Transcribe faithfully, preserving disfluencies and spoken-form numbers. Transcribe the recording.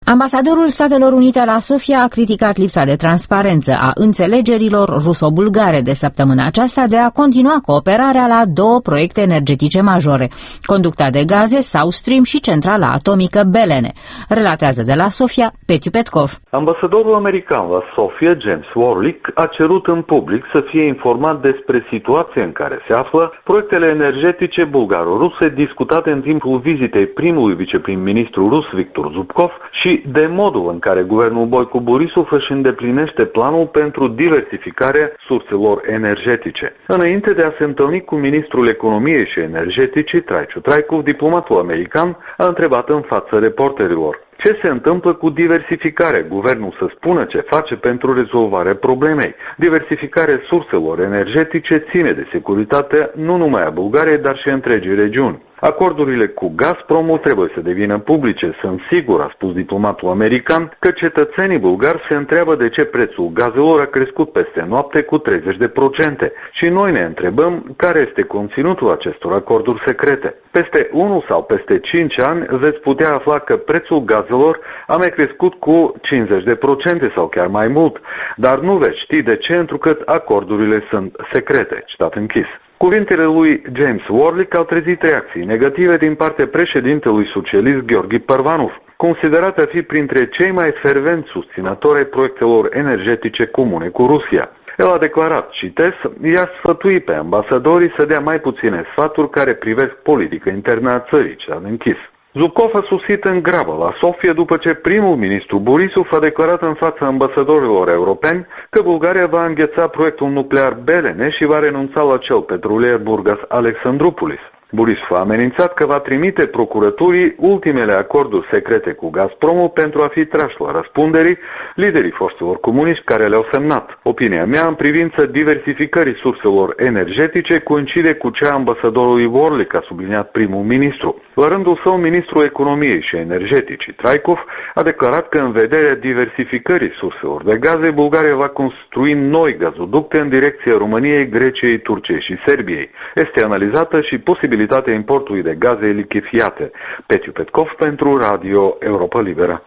Ambasadorul Statelor Unite la Sofia a criticat lipsa de transparență a înțelegerilor ruso-bulgare de săptămâna aceasta de a continua cooperarea la două proiecte energetice majore, conducta de gaze South Stream și centrala atomică Belene, relatează de la Sofia Petiu Petkov. Ambasadorul american la Sofia, James Warlick, a cerut în public să fie informat despre situația în care se află proiectele energetice bulgaro-ruse discutate în timpul vizitei primului viceprim-ministru rus Victor Zubkov și de modul în care guvernul Boico Borisov își îndeplinește planul pentru diversificarea surselor energetice. Înainte de a se întâlni cu ministrul economiei și energeticii, Traicu Traikov, diplomatul american, a întrebat în fața reporterilor: ce se întâmplă cu diversificarea? Guvernul să spună ce face pentru rezolvarea problemei. Diversificarea surselor energetice ține de securitatea nu numai a Bulgariei, dar și întregii regiuni. Acordurile cu Gazpromul trebuie să devină publice. Sunt sigur, a spus diplomatul american, că cetățenii bulgari se întreabă de ce prețul gazelor a crescut peste noapte cu treizeci de la sută și noi ne întrebăm care este conținutul acestor acorduri secrete. Peste unu sau peste cinci ani veți putea afla că prețul gazelor a mai crescut cu cincizeci de la sută sau chiar mai mult, dar nu veți ști de ce, întrucât acordurile sunt secrete. Citat închis. Cuvintele lui James Warlick au trezit reacții negative din partea președintelui socialist Gheorghe Parvanov, considerat a fi printre cei mai fervenți susținători ai proiectelor energetice comune cu Rusia. El a declarat, citez, i-a sfătuit pe ambasadorii să dea mai puține sfaturi care privesc politica internă a țării, ce a închis. Zubkov a sosit în grabă la Sofia după ce primul ministru Borisov a declarat în fața ambasadorilor europeni că Bulgaria va îngheța proiectul nuclear Belene și va renunța la cel petrolier Burgas Alexandroupolis. Borisov a amenințat că va trimite procuraturii ultimele acorduri secrete cu Gazpromul pentru a fi trași la răspunderii liderii forțelor comuniști care le-au semnat. Opinia mea în privința diversificării surselor energetice coincide cu cea a ambasadorului Warlick, a subliniat primul ministru. La rândul său, ministrul economiei și energeticii Traikov a declarat că în vederea diversificării surselor de gaze, Bulgaria va construi noi gazoducte în direcția României, Greciei, Turciei și Serbiei. Este analizată și posibilitatea importului de gaze lichefiate. Petiu Petkov pentru Radio Europa Liberă.